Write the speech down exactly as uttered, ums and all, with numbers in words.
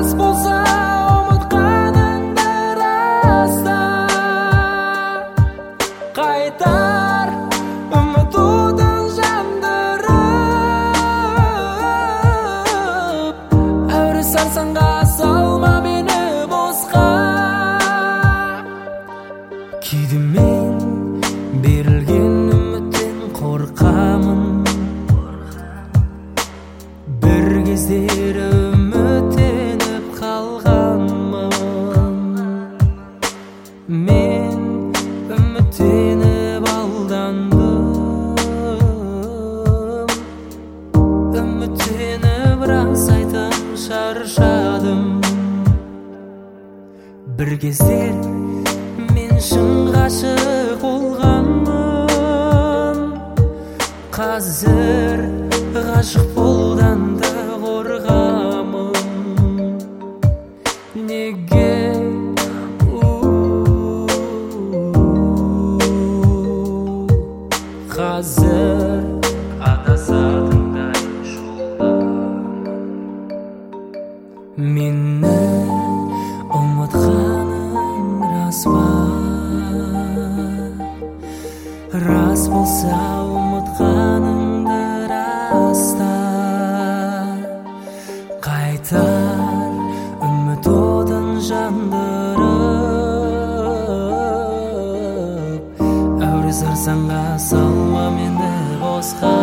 рас болса ұмытқаныңды раста, қайтар үмітудің жандырып, әуре сарсаңға салма мені босқа. Кейде мен берілген үміттен қорқамын, бір кездері үміттеніп қалғанмын. Мен үміттеніп алдандым, үміттеніп рас айтып шаршадым. Бір кездер мен шын ғашық болғанмын, қазір ғашық болудан да қорқамын. Неге? Қазір адасатындай жолда мені ұмытқаның рас па? Рас болса ұмытқаныңды раста, қайтар үміт отын жандырып, әуре сарсаңға салма мені босқа.